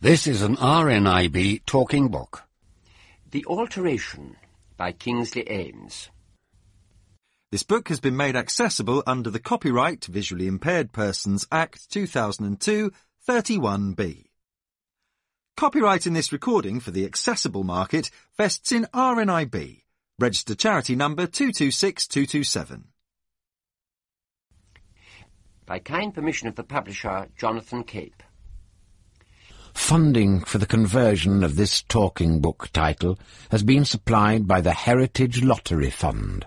This is an RNIB talking book. The Alteration by Kingsley Ames. This book has been made accessible under the Copyright Visually Impaired Persons Act 2002 31B. Copyright in this recording for the accessible market vests in RNIB, registered charity number 226227. By kind permission of the publisher, Jonathan Cape. Funding for the conversion of this talking book title has been supplied by the Heritage Lottery Fund.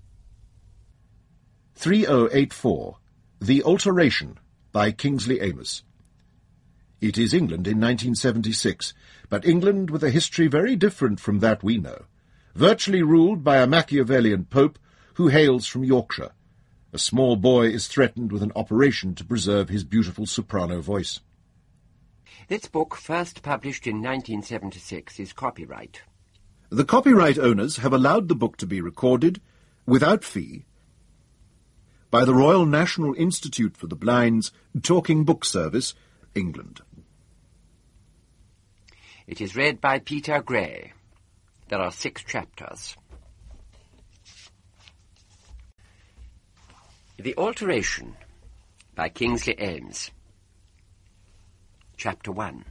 3084. The Alteration by Kingsley Ames. It is England in 1976, but England with a history very different from that we know, virtually ruled by a Machiavellian pope who hails from Yorkshire. A small boy is threatened with an operation to preserve his beautiful soprano voice. This book, first published in 1976, is copyright. The copyright owners have allowed the book to be recorded, without fee, by the Royal National Institute for the Blind's Talking Book Service, England. It is read by Peter Gray. There are 6 chapters. The Alteration by Kingsley Ames. Chapter 1.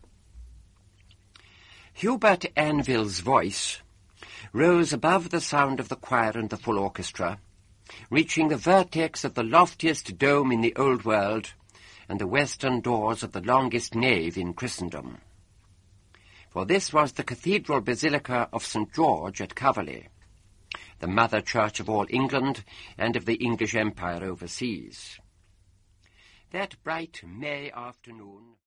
Hubert Anville's voice rose above the sound of the choir and the full orchestra, reaching the vertex of the loftiest dome in the Old World and the western doors of the longest nave in Christendom. For this was the cathedral basilica of St. George at Coverley, the mother church of all England and of the English Empire overseas. That bright May afternoon